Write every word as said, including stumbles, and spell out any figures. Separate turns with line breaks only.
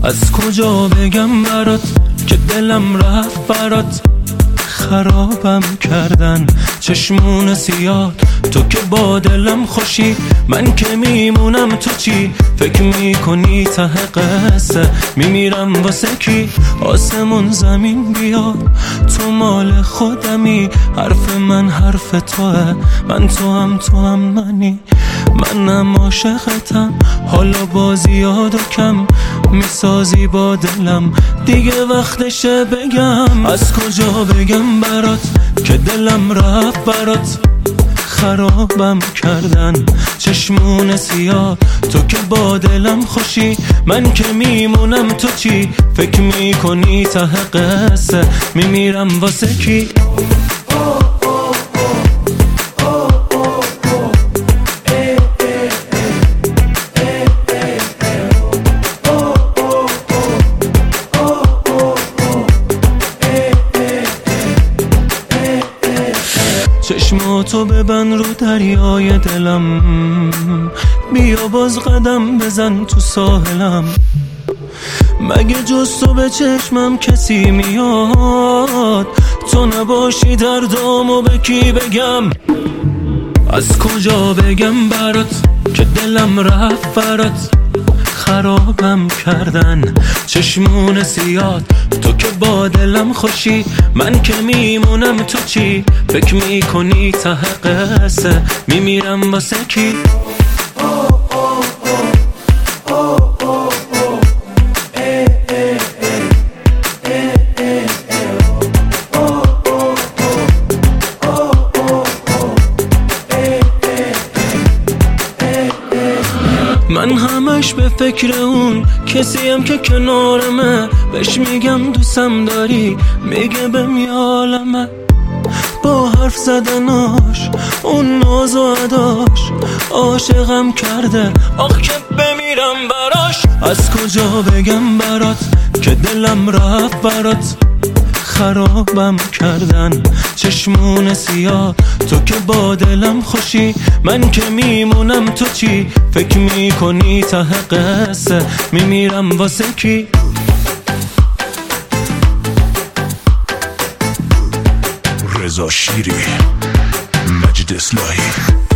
از کجا بگم برات که دلم رفت برات، خرابم کردن چشمون سیاه. تو که با دلم خوشی، من که میمونم تو چی؟ فکر میکنی ته قصه میمیرم واسه کی؟ آسمون زمین بیاد، تو مال خودمی، حرف من حرف توه، من تو هم تو هم منی. منم عاشقتم، حالا با زیاد و کم میسازی با دلم، دیگه وقتشه بگم. از کجا بگم برات که دلم رفت برات، خرابم کردن چشمون سیاه. تو که با دلم خوشی، من که میمونم تو چی؟ فکر میکنی ته قصه میمیرم واسه کی؟ چشماتو ببند رو دریای دلم، بیا باز قدم بزن تو ساحلم. مگه جز تو به چشمم کسی میاد؟ تو نباشی دردامو به کی بگم؟ از کجا بگم برات که دلم رفت برات، خرابم کردن چشمون سیاد. تو که با دلم خوشی، من که میمونم تو چی؟ فکر میکنی ته قصه میمیرم واسه کی؟ من همش به فکر اون کسیم که کنارمه، بهش میگم دوستم داری، میگه بهم یالمه. با حرف زدناش، اون ناز و اداش، عاشقم کرده آخ که بمیرم براش. از کجا بگم برات که دلم رفت برات، خرابم کردن چشمون سیاه. تو که با دلم خوشی، من که میمونم تو چی؟ فکر میکنی ته قصه میمیرم واسه کی؟
رضا شیری، مجید اصلاحی.